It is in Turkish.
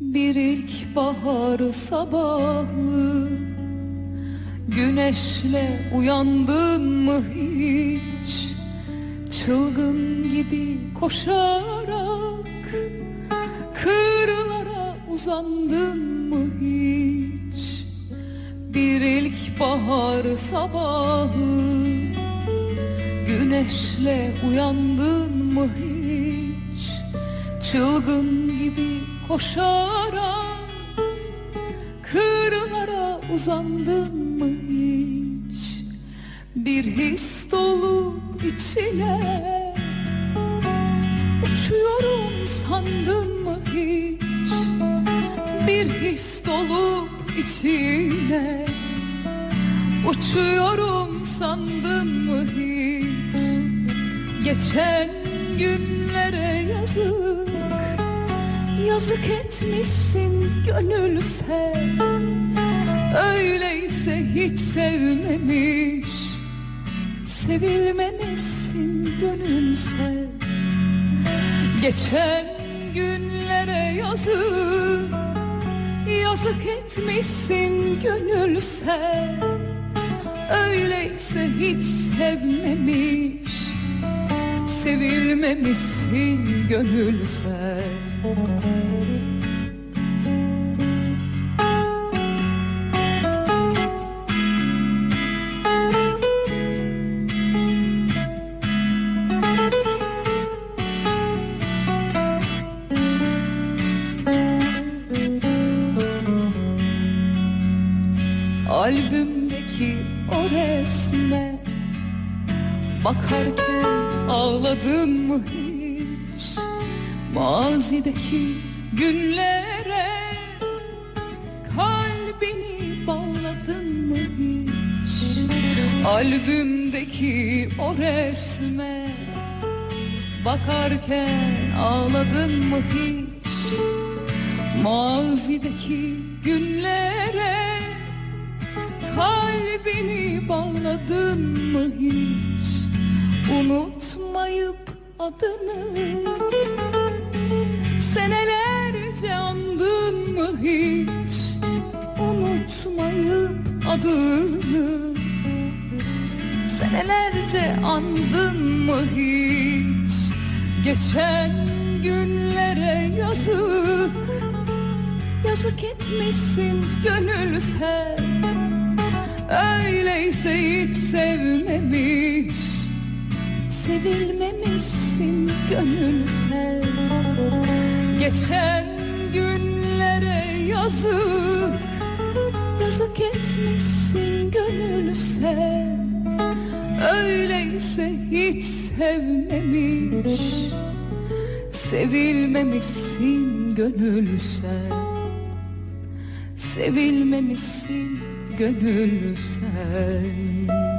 Bir ilkbahar sabahı, güneşle uyandın mı hiç? Çılgın gibi koşarak kırlara uzandın mı hiç? Bir ilkbahar sabahı, güneşle uyandın mı hiç? Çılgın gibi koşarak kırlara uzandın mı hiç? Bir his dolup içine uçuyorum sandın mı hiç? Bir his dolup içine uçuyorum sandın mı hiç? Geçen günlere yazık etmişsin gönül sen. Öyleyse hiç sevmemiş, sevilmemişsin gönül sen. Geçen günlere yazık etmişsin gönül sen. Öyleyse hiç sevmemiş, sevilmemişsin gönül sen. Albümdeki o resme bakarken ağladın mı hiç? Mazideki günlere kalbini bağladın mı hiç? Albümdeki o resme bakarken ağladın mı hiç? Mazideki günlere kalbini bağladın mı hiç? Unutmayıp adını senelerce andın mı hiç? Unutmayıp adını senelerce andın mı hiç? Geçen günlere yazık etmişsin gönül sen. Öyleyse hiç sevmemiş, sevilmemişsin gönül sen. Geçen günlere yazık etmişsin gönül sen. Öyleyse hiç sevmemiş, sevilmemişsin gönül sen. Sevilmemişsin gönül sen.